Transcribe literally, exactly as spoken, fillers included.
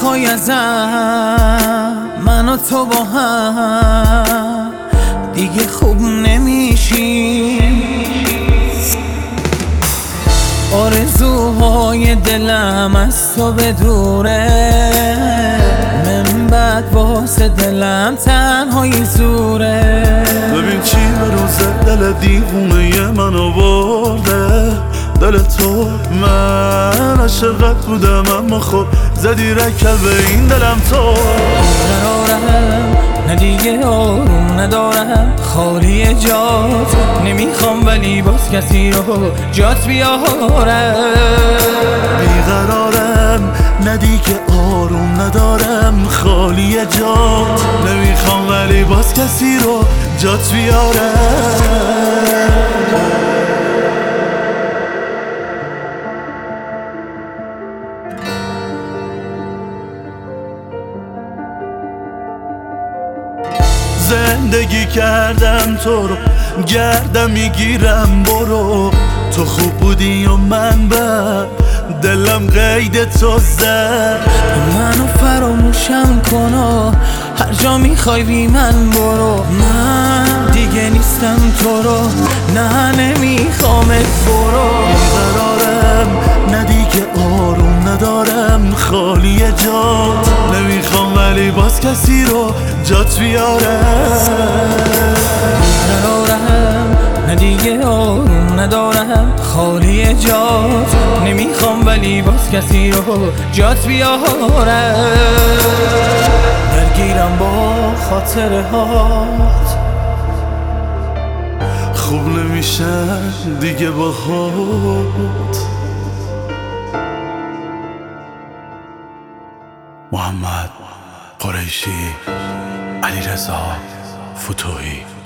میخوای ازم من و تو با هم دیگه خوب نمیشیم. آرزوهای دلم از تو به دوره، من بعد واسه دلم تنهایی زوره. ببین چی به روز دل دیوونه من آورده، دل تو. من عاشقت بودم اما خب زدی رکل به این دلم تو. قرارم نه دیگه آروم ندارم، خالی جات نمیخوام ولی باز کسی رو جات بیارم. بیقرارم نه دیگه آروم ندارم، خالی جات نمیخوام ولی باز کسی رو جات بیارم. زندگی کردم تو رو گردم میگیرم، برو تو خوب بودی و من بد، دلم قید تو زد. منو فراموشم کن و هر جا میخوای بی من برو. من دیگه نیستم تو رو، نه نمیخوامت برو. بیقرارم نه دیگه آروم ندارم، خالی جات نمیخوام ولی باز کسی رو جات بیارم. بیقرارم نه دیگه آروم ندارم، خالی جات نمیخوام ولی باز کسی رو جات بیارم. درگیرم با خاطره هات، خوب نمیشه دیگه با خود. محمد قریشی، علیرضا فتوحی.